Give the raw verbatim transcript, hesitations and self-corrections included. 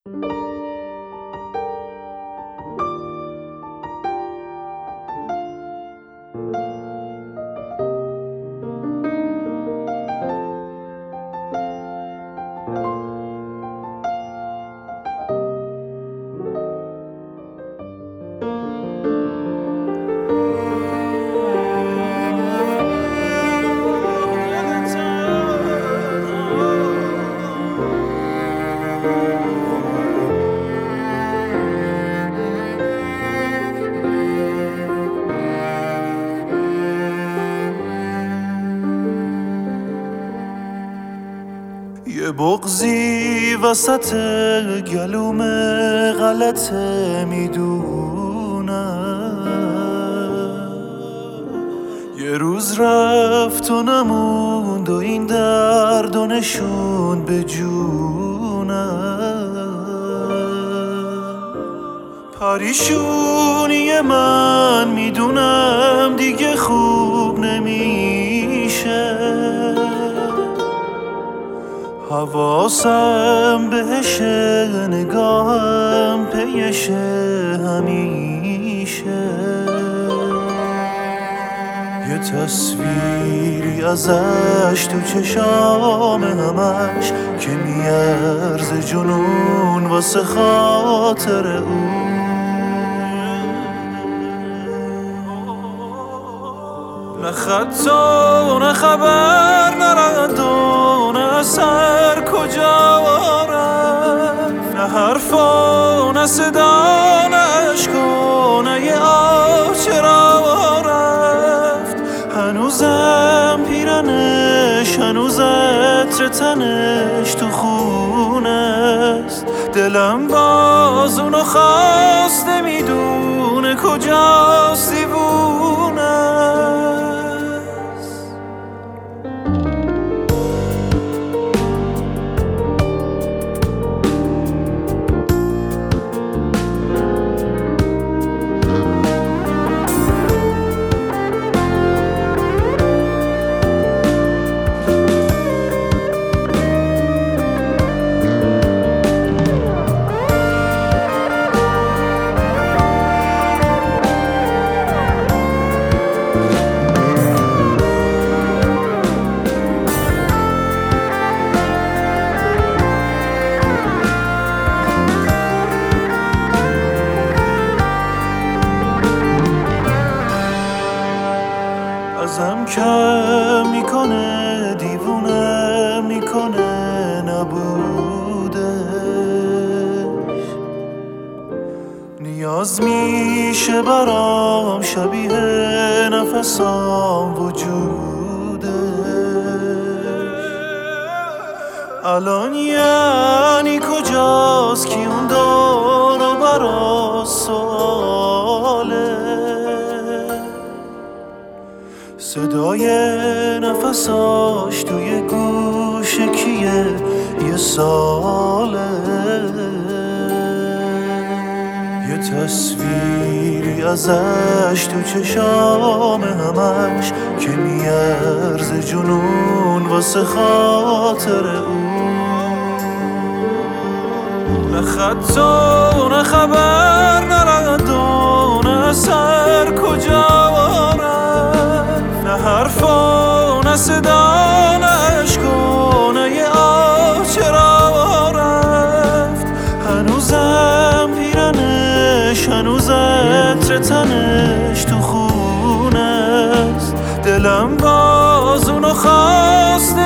یه بغضی وسط گلوم غلطه میدونم، یه روز رفت و نموند و این درد و نشون به جونم. پریشونی من میدونم دیگه خوب نمیشه، حواسم بهشه، نگاهم پیشه همیشه. یه تصویری ازش تو چشام همش که میارزه جنون واسه خاطر اون. نه خط و نه خبر، نه رد و نه اثر کجا رفت، نه حرف و نه صدا، نه عشق و نه یه آه چرا رفت. هنوزم پیرنش، هنوز عطر تنش تو خونه است، دلم باز اونو خواست نمیدونه کجاست، دیوونه. ازم کم میکنه، دیوونه میکنه نبودش. نیاز میشه برام شبیه نفسام وجودش. الان یعنی کجاست که اون دور و برا سواله، صدای نفساش توی گوش کیه یه ساله. یه تصویری ازش تو چشام همش که میارزه جنون واسه خاطر اون. نه خط و نه خبر، نه رد و نه اثر کجا رفت، نه حرف و نه صدا، نه عشق و نه یه آه چرا رفت. هنوزم پیرنش، هنوز عطر تنش تو خونه است، دلم باز اونو خواست